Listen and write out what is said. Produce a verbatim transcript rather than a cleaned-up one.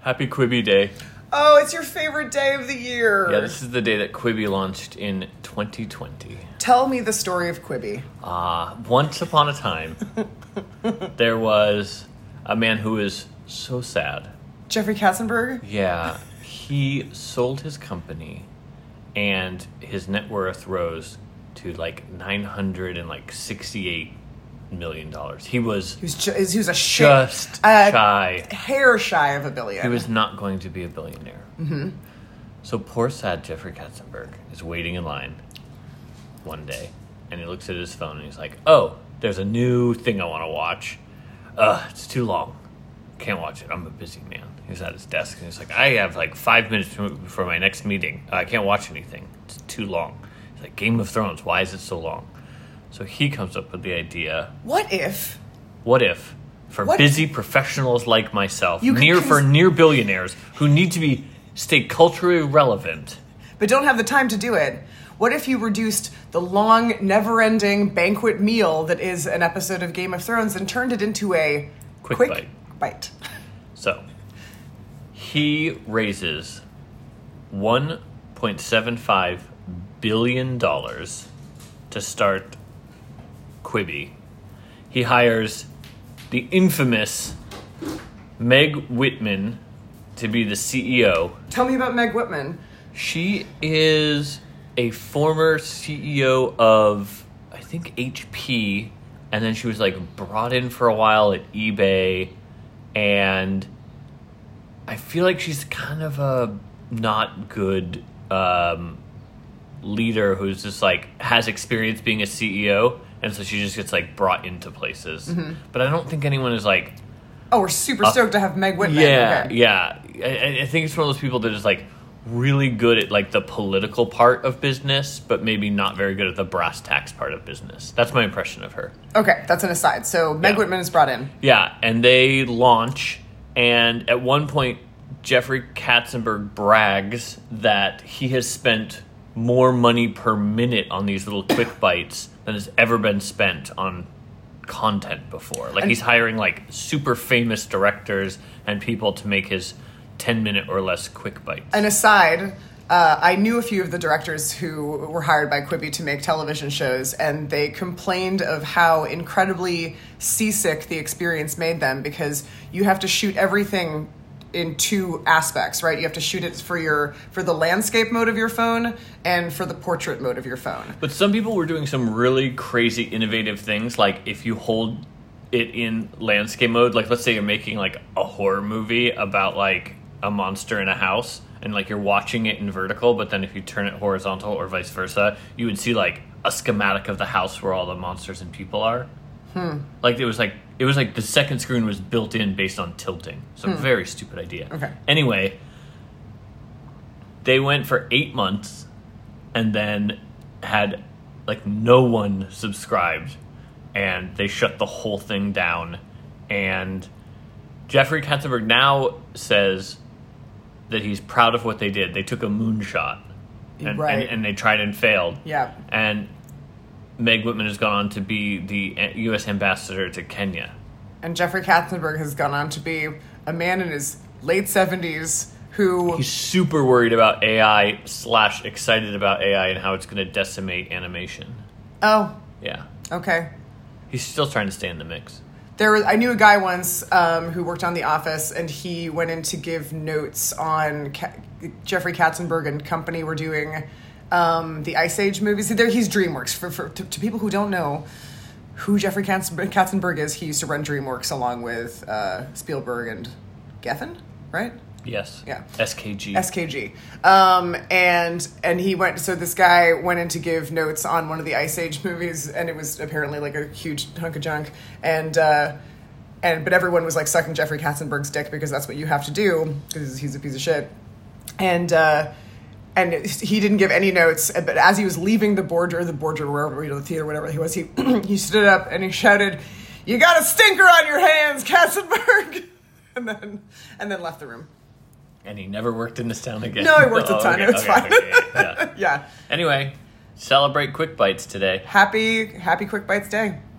Happy Quibi Day. Oh, it's your favorite day of the year. Yeah, this is the day that Quibi launched in twenty twenty. Tell me the story of Quibi. Uh, once upon a time, there was a man who was so sad. Jeffrey Katzenberg? Yeah, he sold his company, and his net worth rose to like nine hundred and like sixty-eight million dollars. He was He was, ju- he was a sh- just uh, shy. hair shy of a billion. He was not going to be a billionaire. Mm-hmm. So poor sad Jeffrey Katzenberg is waiting in line one day, and he looks at his phone and he's like, oh, there's a new thing I want to watch. Ugh, it's too long. Can't watch it. I'm a busy man. He's at his desk and he's like, I have like five minutes for my next meeting. I can't watch anything. It's too long. He's like, Game of Thrones, why is it so long? So he comes up with the idea, What if... what if, for What? busy professionals like myself, You could near cons- for near billionaires who need to be stay culturally relevant, but don't have the time to do it. What if you reduced the long, never-ending banquet meal that is an episode of Game of Thrones and turned it into a Quick quick bite. bite? So, he raises one point seven five billion dollars to start Quibi. He hires the infamous Meg Whitman to be the C E O. Tell me about Meg Whitman. She is a former C E O of, I think, H P, and then she was like brought in for a while at eBay, and I feel like she's kind of a not good um, leader who's just like has experience being a C E O, and so she just gets like brought into places. Mm-hmm. But I don't think anyone is like, Oh, we're super stoked to have Meg Whitman. yeah, Okay. yeah. I, I think it's one of those people that is like really good at like the political part of business, but maybe not very good at the brass tacks part of business. That's my impression of her. Okay, that's an aside. So Meg Yeah. Whitman is brought in. Yeah, and they launch, and at one point, Jeffrey Katzenberg brags that he has spent more money per minute on these little quick bites than has ever been spent on content before. Like, And- he's hiring, like, super famous directors and people to make his ten-minute or less quick bites. An aside, uh, I knew a few of the directors who were hired by Quibi to make television shows, and they complained of how incredibly seasick the experience made them because you have to shoot everything in two aspects, right? You have to shoot it for your for the landscape mode of your phone and for the portrait mode of your phone. But some people were doing some really crazy, innovative things. Like, if you hold it in landscape mode, like, let's say you're making, like, a horror movie about, like, a monster in a house, and, like, you're watching it in vertical, but then if you turn it horizontal or vice versa, you would see, like, a schematic of the house where all the monsters and people are. Hmm. Like, it was, like, it was, like, the second screen was built in based on tilting. So, hmm. very stupid idea. Okay. Anyway, they went for eight months, and then had, like, no one subscribed, and they shut the whole thing down. And Jeffrey Katzenberg now says that he's proud of what they did. They took a moonshot, and, Right. and, and they tried and failed. Yeah. And Meg Whitman has gone on to be the U S ambassador to Kenya. And Jeffrey Katzenberg has gone on to be a man in his late seventies who... He's super worried about A I slash excited about A I and how it's going to decimate animation. Oh, Yeah. okay. He's still trying to stay in the mix. There was, I knew a guy once um, who worked on The Office, and he went in to give notes on Ka- Jeffrey Katzenberg and company were doing um, the Ice Age movies. There, he's DreamWorks. For, for to, to people who don't know who Jeffrey Katzenberg, Katzenberg is, he used to run DreamWorks along with uh, Spielberg and Geffen, right? Yes. Yeah. S K G. S K G. Um, and and he went, so this guy went in to give notes on one of the Ice Age movies, and it was apparently like a huge hunk of junk. And, uh, and but everyone was like sucking Jeffrey Katzenberg's dick because that's what you have to do, because he's a piece of shit. And, uh, and he didn't give any notes, but as he was leaving the boardroom, the boardroom, wherever, you know, the theater, whatever he was, he, he stood up and he shouted, "You got a stinker on your hands, Katzenberg!" And then, and then left the room. And he never worked in this town again. No, he worked a Oh, ton. okay, It's okay, fine. okay, yeah, yeah. Yeah. Anyway, celebrate Quick Bites today. Happy, happy Quick Bites Day.